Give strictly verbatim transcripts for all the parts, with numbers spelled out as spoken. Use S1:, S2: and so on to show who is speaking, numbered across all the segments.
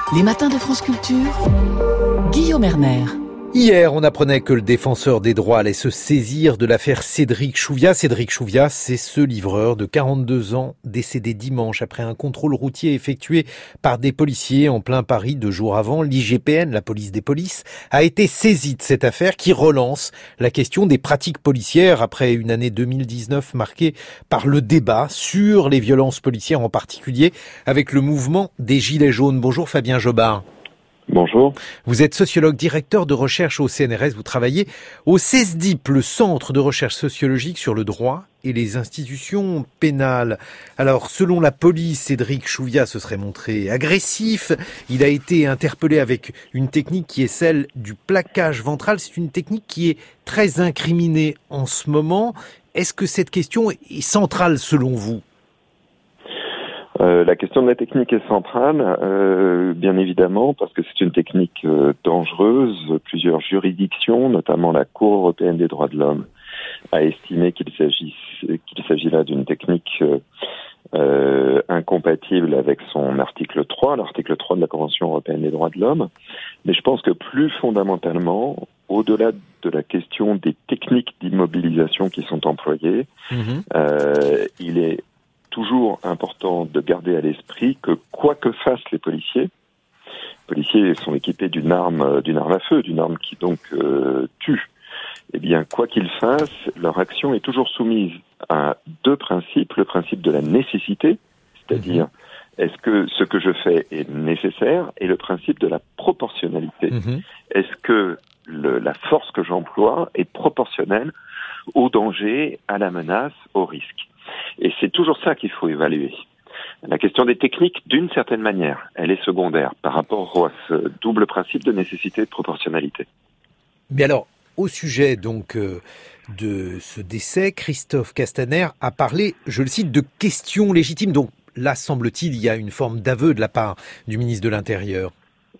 S1: Les matins de France Culture, Guillaume Erner.
S2: Hier, on apprenait que le défenseur des droits allait se saisir de l'affaire Cédric Chouviat. Cédric Chouviat, c'est ce livreur de quarante-deux ans décédé dimanche après un contrôle routier effectué par des policiers en plein Paris deux jours avant. L'I G P N, la police des polices, a été saisie de cette affaire qui relance la question des pratiques policières après une année deux mille dix-neuf marquée par le débat sur les violences policières, en particulier avec le mouvement des Gilets jaunes. Bonjour Fabien Jobard.
S3: Bonjour.
S2: Vous êtes sociologue, directeur de recherche au C N R S. Vous travaillez au CESDIP, le Centre de recherche sociologique sur le droit et les institutions pénales. Alors, selon la police, Cédric Chouviat se serait montré agressif. Il a été interpellé avec une technique qui est celle du plaquage ventral. C'est une technique qui est très incriminée en ce moment. Est-ce que cette question est centrale selon vous ?
S3: Euh, la question de la technique est centrale, euh, bien évidemment, parce que c'est une technique euh, dangereuse. Plusieurs juridictions, notamment la Cour européenne des droits de l'homme, a estimé qu'il s'agit, qu'il s'agit là d'une technique euh, euh, incompatible avec son article trois, l'article trois de la Convention européenne des droits de l'homme. Mais je pense que plus fondamentalement, au-delà de la question des techniques d'immobilisation qui sont employées, mmh. euh, il est toujours important de garder à l'esprit que quoi que fassent les policiers, les policiers sont équipés d'une arme, d'une arme à feu, d'une arme qui donc euh, tue. Eh bien, quoi qu'ils fassent, leur action est toujours soumise à deux principes. Le principe de la nécessité, c'est-à-dire mmh. est-ce que ce que je fais est nécessaire, et le principe de la proportionnalité. Mmh. Est-ce que le, la force que j'emploie est proportionnelle au danger, à la menace, au risque. Et c'est toujours ça qu'il faut évaluer. La question des techniques, d'une certaine manière, elle est secondaire par rapport à ce double principe de nécessité et de proportionnalité.
S2: Mais alors, au sujet donc euh, de ce décès, Christophe Castaner a parlé, je le cite, de questions légitimes. Donc là, semble-t-il, il y a une forme d'aveu de la part du ministre de l'Intérieur.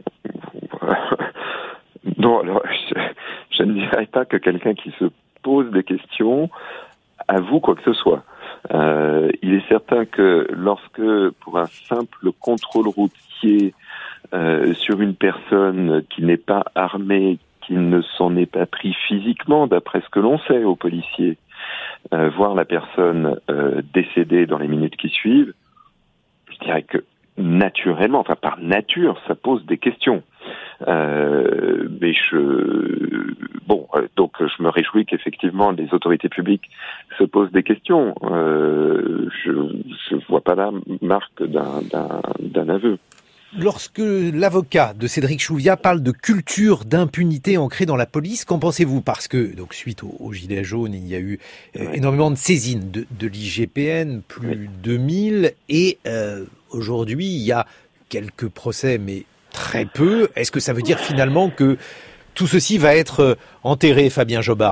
S3: Non, alors, je, je ne dirais pas que quelqu'un qui se pose des questions avoue quoi que ce soit. Euh, il est certain que lorsque, pour un simple contrôle routier euh, sur une personne qui n'est pas armée, qui ne s'en est pas pris physiquement, d'après ce que l'on sait aux policiers, euh, voir la personne euh, décédée dans les minutes qui suivent, je dirais que naturellement, enfin par nature, ça pose des questions. Euh, mais je, bon, donc je me réjouis qu'effectivement les autorités publiques se posent des questions. Euh, je je vois pas la marque d'un, d'un, d'un aveu.
S2: Lorsque l'avocat de Cédric Chouviat parle de culture d'impunité ancrée dans la police, qu'en pensez-vous ? Parce que, donc, suite au, au Gilets jaunes, il y a eu euh, ouais. énormément de saisines de, de l'I G P N, plus ouais. de deux mille, et euh, aujourd'hui, il y a quelques procès, mais très peu. Est-ce que ça veut dire finalement que tout ceci va être enterré, Fabien Jobard ?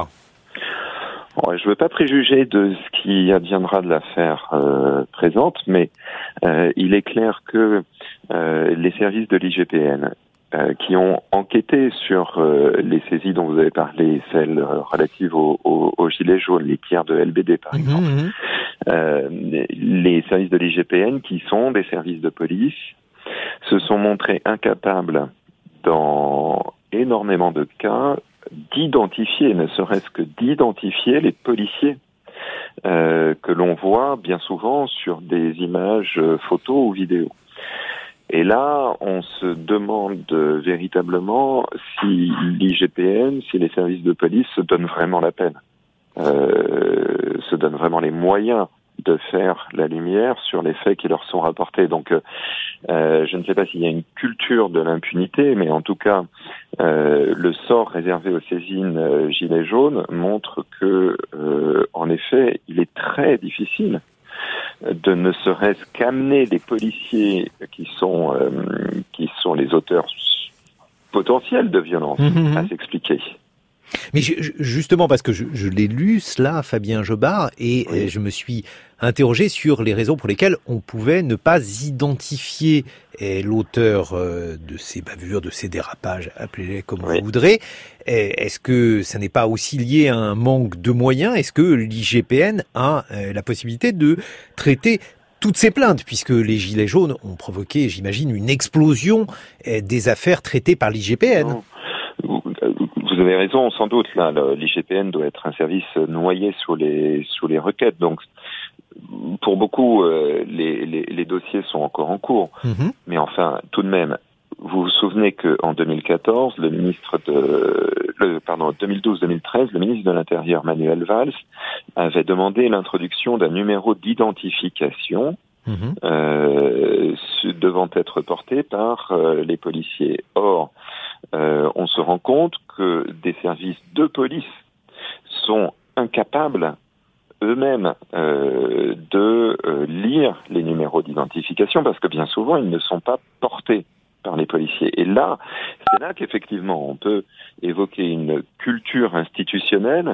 S3: Je ne veux pas préjuger de ce qui adviendra de l'affaire euh, présente, mais euh, il est clair que euh, les services de l'I G P N euh, qui ont enquêté sur euh, les saisies dont vous avez parlé, celles euh, relatives aux au, au gilets jaunes, les pierres de L B D par exemple, mmh. euh, les services de l'I G P N qui sont des services de police se sont montrés incapables dans énormément de cas d'identifier, ne serait-ce que d'identifier les policiers euh, que l'on voit bien souvent sur des images euh, photos ou vidéos. Et là, on se demande euh, véritablement si l'I G P N, si les services de police se donnent vraiment la peine, euh, se donnent vraiment les moyens de faire la lumière sur les faits qui leur sont rapportés. Donc, euh, je ne sais pas s'il y a une culture de l'impunité, mais en tout cas, euh, le sort réservé aux saisines euh, gilets jaunes montre que, euh, en effet, il est très difficile de ne serait-ce qu'amener les policiers qui sont euh, qui sont les auteurs potentiels de violence mmh. à s'expliquer.
S2: Mais je, justement, parce que je, je l'ai lu, cela, Fabien Jobard, et oui. je me suis interrogé sur les raisons pour lesquelles on pouvait ne pas identifier l'auteur de ces bavures, de ces dérapages, appelez-les comme oui. vous voudrez. Est-ce que ça n'est pas aussi lié à un manque de moyens ? Est-ce que l'I G P N a la possibilité de traiter toutes ces plaintes, puisque les gilets jaunes ont provoqué, j'imagine, une explosion des affaires traitées par l'I G P N.
S3: Non. Vous avez raison, sans doute. Là, l'I G P N doit être un service noyé sous les sous les requêtes. Donc, pour beaucoup, euh, les, les les dossiers sont encore en cours. Mmh. Mais enfin, tout de même, vous vous souvenez que en deux mille quatorze, le ministre de le pardon deux mille douze deux mille treize, le ministre de l'Intérieur Manuel Valls avait demandé l'introduction d'un numéro d'identification. Mmh. Euh, devant être porté par euh, les policiers. Or, euh, on se rend compte que des services de police sont incapables eux-mêmes euh, de euh, lire les numéros d'identification parce que bien souvent, ils ne sont pas portés par les policiers. Et là, c'est là qu'effectivement, on peut évoquer une culture institutionnelle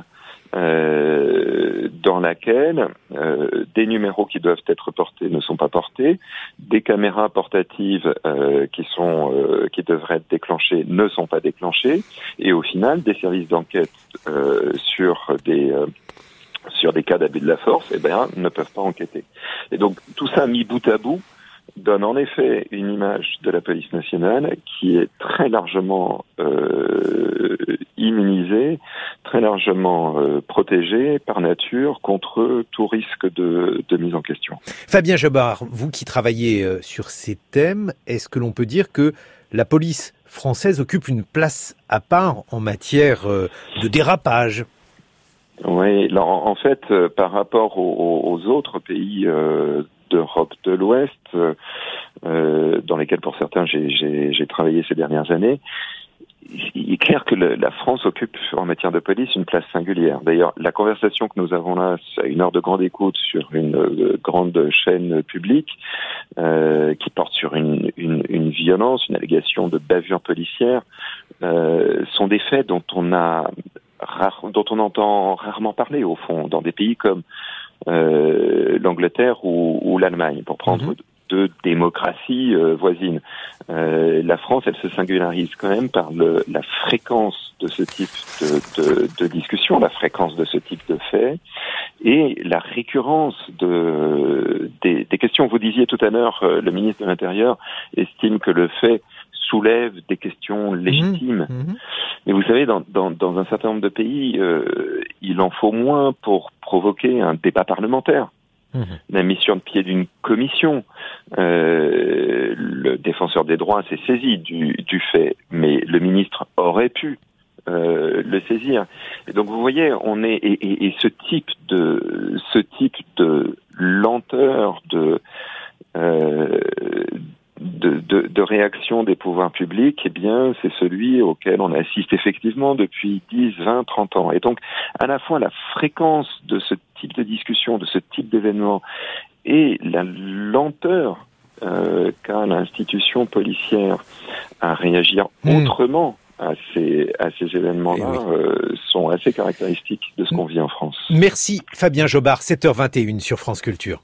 S3: Euh, dans laquelle euh, des numéros qui doivent être portés ne sont pas portés, des caméras portatives euh, qui sont euh, qui devraient être déclenchées ne sont pas déclenchées, et au final, des services d'enquête euh, sur des euh, sur des cas d'abus de la force, eh ben, ne peuvent pas enquêter. Et donc tout ça mis bout à bout donne en effet une image de la police nationale qui est très largement euh, immunisée, très largement euh, protégée par nature contre tout risque de, de mise en question.
S2: Fabien Jobard, vous qui travaillez euh, sur ces thèmes, est-ce que l'on peut dire que la police française occupe une place à part en matière euh, de dérapage ?
S3: Oui, là, en fait, euh, par rapport aux, aux autres pays euh, d'Europe de l'Ouest, euh, dans lesquels pour certains j'ai, j'ai, j'ai travaillé ces dernières années, il est clair que le, la France occupe en matière de police une place singulière. D'ailleurs, la conversation que nous avons là, c'est une heure de grande écoute sur une euh, grande chaîne publique euh, qui porte sur une, une, une violence, une allégation de bavure policière, euh, sont des faits dont on a rare, dont on entend rarement parler au fond, dans des pays comme Euh, l'Angleterre ou, ou l'Allemagne, pour prendre mmh. deux démocraties euh, voisines. Euh, la France, elle se singularise quand même par le, la fréquence de ce type de, de, de discussion, la fréquence de ce type de fait, et la récurrence de, des, des questions. Vous disiez tout à l'heure, euh, le ministre de l'Intérieur estime que le fait soulève des questions légitimes. Mmh, mmh. Mais vous savez, dans, dans, dans un certain nombre de pays, euh, il en faut moins pour provoquer un débat parlementaire. Mmh. La mise sur le pied d'une commission. Euh, le défenseur des droits s'est saisi du, du fait, mais le ministre aurait pu euh, le saisir. Et donc vous voyez, on est et, et, et ce type de ce type de lenteur de euh, De, de, de réaction des pouvoirs publics, eh bien, c'est celui auquel on assiste effectivement depuis dix, vingt, trente ans. Et donc, à la fois la fréquence de ce type de discussion, de ce type d'événement, et la lenteur euh, qu'a l'institution policière à réagir mmh. autrement à ces, à ces événements-là oui. euh, sont assez caractéristiques de ce qu'on vit en France.
S2: Merci Fabien Jobard, sept heures vingt et une sur France Culture.